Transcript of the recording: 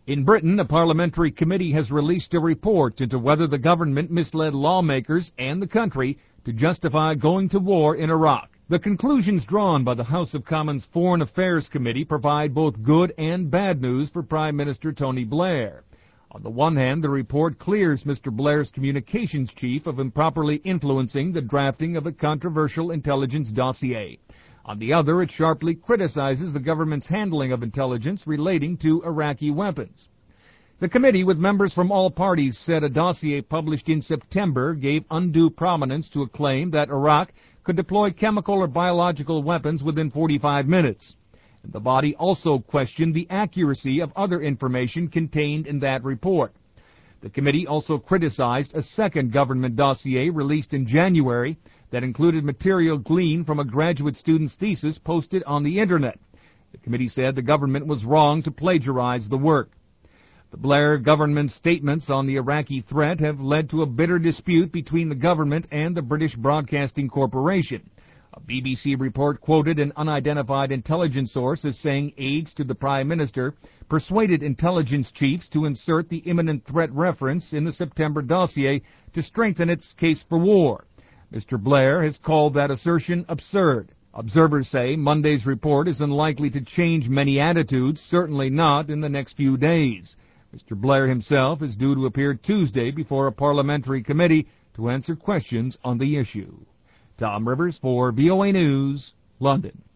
In Britain, a parliamentary committee has released a report into whether the government misled lawmakers and the country to justify going to war in Iraq. The conclusions drawn by the House of Commons Foreign Affairs Committee provide both good and bad news for Prime Minister Tony Blair. On the one hand, the report clears Mr. Blair's communications chief of improperly influencing the drafting of a controversial intelligence dossier. On the other, it sharply criticizes the government's handling of intelligence relating to Iraqi weapons. The committee, with members from all parties, said a dossier published in September gave undue prominence to a claim that Iraq could deploy chemical or biological weapons within 45 minutes. And the body also questioned the accuracy of other information contained in that report. The committee also criticized a second government dossier released in January that included material gleaned from a graduate student's thesis posted on the Internet. The committee said the government was wrong to plagiarize the work. The Blair government's statements on the Iraqi threat have led to a bitter dispute between the government and the British Broadcasting Corporation. A BBC report quoted an unidentified intelligence source as saying aides to the Prime Minister persuaded intelligence chiefs to insert the imminent threat reference in the September dossier to strengthen its case for war. Mr. Blair has called that assertion absurd. Observers say Monday's report is unlikely to change many attitudes, certainly not in the next few days. Mr. Blair himself is due to appear Tuesday before a parliamentary committee to answer questions on the issue. Tom Rivers for VOA News, London.